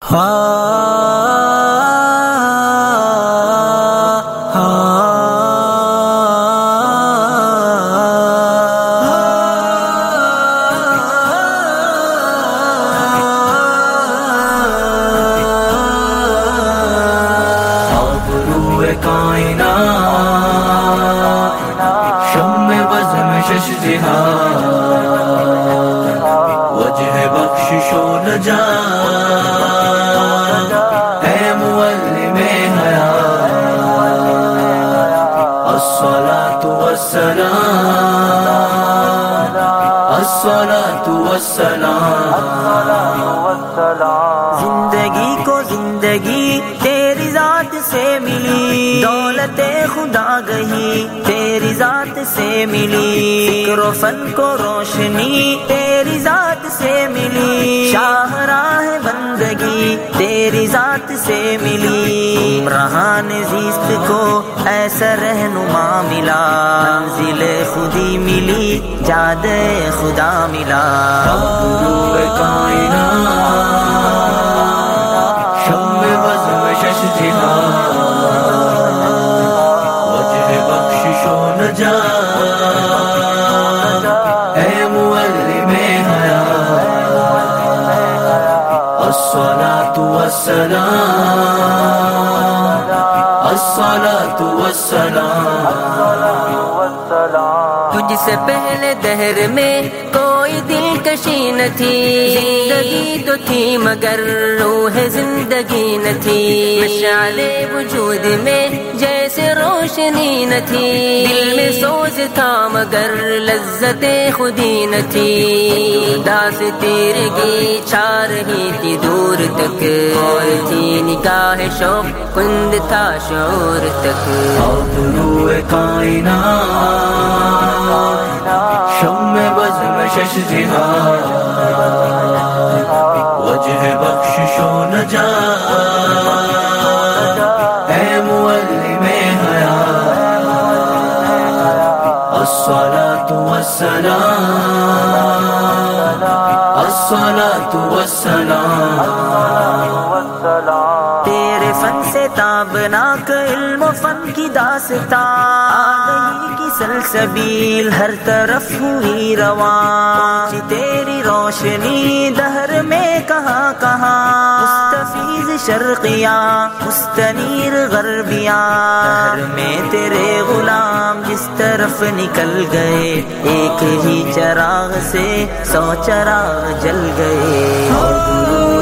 وجہ بخشش و نجات اے معلم حیات، الصلاۃ والسلام، الصلاۃ والسلام۔ زندگی کو زندگی تیری ذات سے ملی، دولت خدا گہی تیری ذات سے ملی، فکر و فن کو روشنی تیری ذات سے ملی، شاہراہ بندگی تیری ذات سے ملی، رہان زیست کو ایسا رہنما ملا، منزل خودی ملی جاد خدا ملا۔ روح کائنات، شم بزم شش جہان، وجہ بخشش و نجات اے معلم حیات، الصلاۃ والسلام، الصلاۃ والسلام۔ تجھ سے پہلے دہر میں کوئی دلکشی نہ تھی، زندگی تو تھی مگر روح زندگی نہ تھی، مشعل وجود میں جیسے روشنی نہ تھی، دل میں سوز تھا مگر لذت خودی نہ تھی، داس تیرگی چھا رہی تھی دور تک، اور تھی نگاہ شوق کند تھا شعور تک۔ روح کائنات، شم بزم شش جہان، وجہ بخشش و نجات اے معلم حیات، الصلاۃ والسلام، الصلاۃ والسلام۔ تیرے فن سے تابناک علم و فن کی داستان، آگہی کی سلسبیل ہر طرف ہوئی رواں، تیری روشنی دہر میں کہاں کہاں، مستفیض شرقیاں مستنیر غربیاں، دہر میں تیرے غلام جس طرف نکل گئے، ایک ہی چراغ سے 100 چراغ جل گئے۔ روح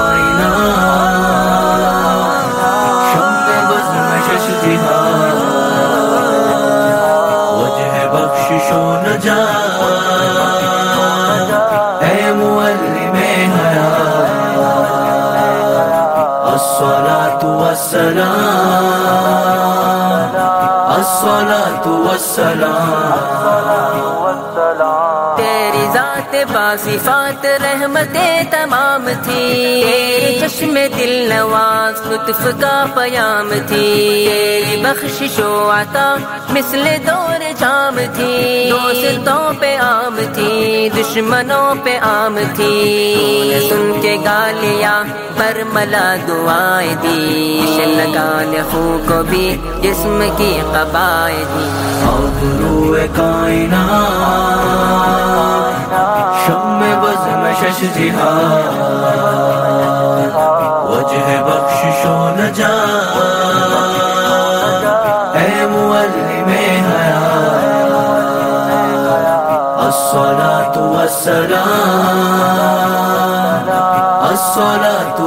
کائنات، شم بزم شش جہان، وجہ بخشش و نجات اے معلم حیات، الصلاۃ والسلام، الصلاۃ والسلام۔ تیری ذات باصفات رحمت تمام تھی، تیرے چشم دل نواز لطف کا پیام تھی، تیری بخشش و عطا مثل دور جام تھی، دوستوں پہ عام تھی دشمنوں پہ عام تھی، سن کے گالیاں برملا دعائیں دی، لگان خوں کو بھی جسم کی قبائیں دی۔ روح کائنات، شم بزم شش جہان، وجہ بخشش و نجات اے معلم حیات، الصلاۃ والسلام، الصلاۃ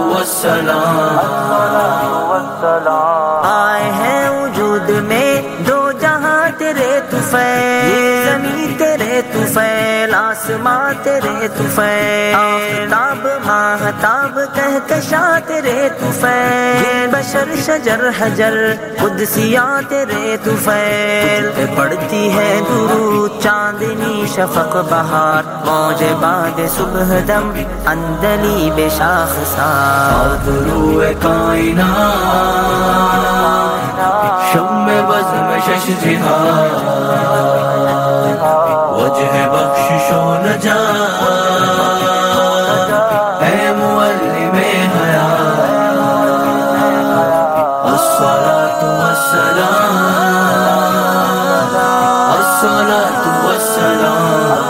والسلام۔ آئے ہیں وجود میں دو جہاں تیرے طفیل، زمین تیرے طفیل آسماں تیرے طفیل، آفتاب ماہتاب کہکشاں تیرے طفیل، بشر شجر حجر قدسیاں تیرے طفیل، پڑتی ہے درود چاندنی شفق بہار، موج باد صبح دم اندلی بے شاخ سار۔ روح کائنات، شم بزم شش جہان، وجہ بخشش و نجات اے معلم حیات، والسلام الصلاة والسلام